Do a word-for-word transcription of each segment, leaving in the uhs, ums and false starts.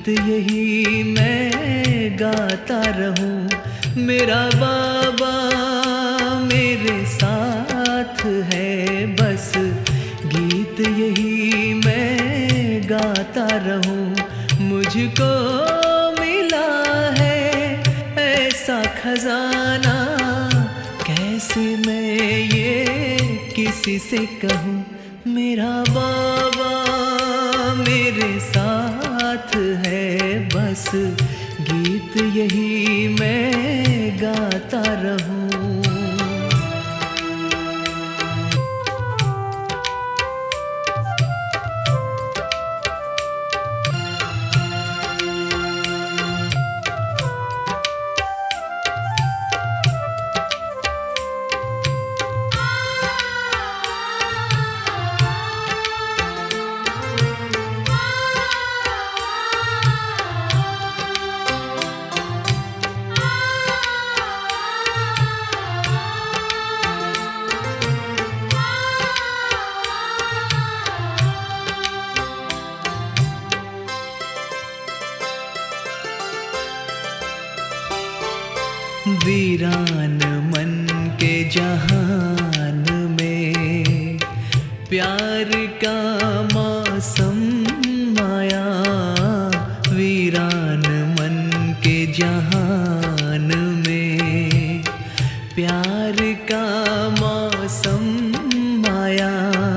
गीत यही मैं गाता रहूं। मेरा बाबा मेरे साथ है, बस गीत यही मैं गाता रहूं। मुझको मिला है ऐसा खजाना, कैसे मैं ये किसी से कहूँ। मेरा बाबा मेरे साथ है, बस गीत यही मैं गाता रहूं। वीरान मन के जहान में प्यार का मौसम आया। वीरान मन के जहान में प्यार का मौसम आया।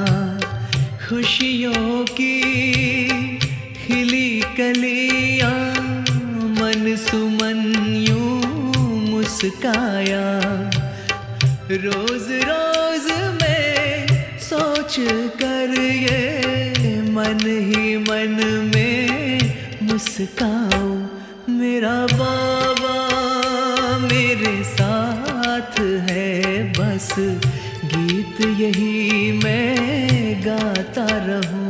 खुशियों की खिली कलियां मन सुमन यूं मुस्काया। रोज रोज मैं सोच कर ये मन ही मन में मुस्काऊं। मेरा बाबा मेरे साथ है, बस गीत यही मैं गाता रहूं।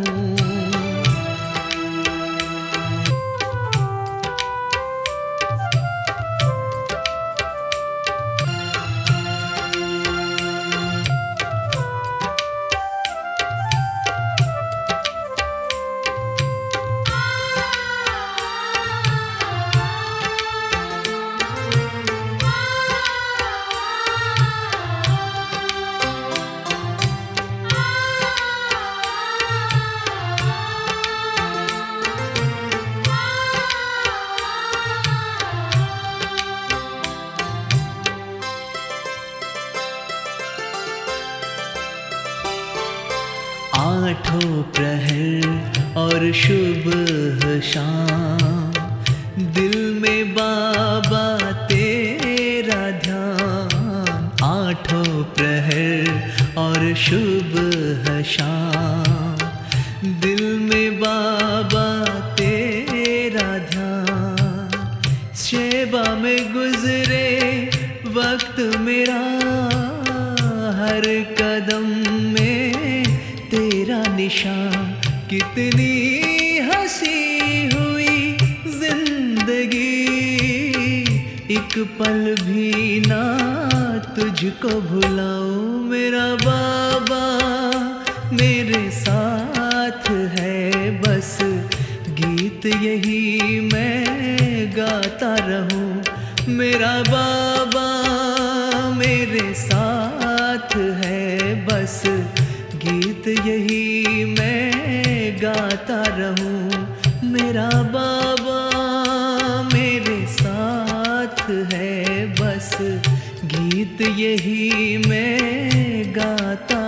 आठों प्रहर और शुभ शाम, दिल में बाबा तेरा ध्यान। आठों प्रहर और शुभ शाम, दिल में बाबा तेरा ध्यान। सेवा में गुजरे वक्त मेरा, हर कदम में तेरा निशान। कितनी हंसी हुई जिंदगी, एक पल भी ना तुझको भुलाऊं। मेरा बाबा मेरे साथ है, बस गीत यही मैं गाता रहूं। मेरा बाबा मेरे साथ है, बस गीत यही मैं गाता रहूं। मेरा बाबा मेरे साथ है, बस गीत यही मैं गाता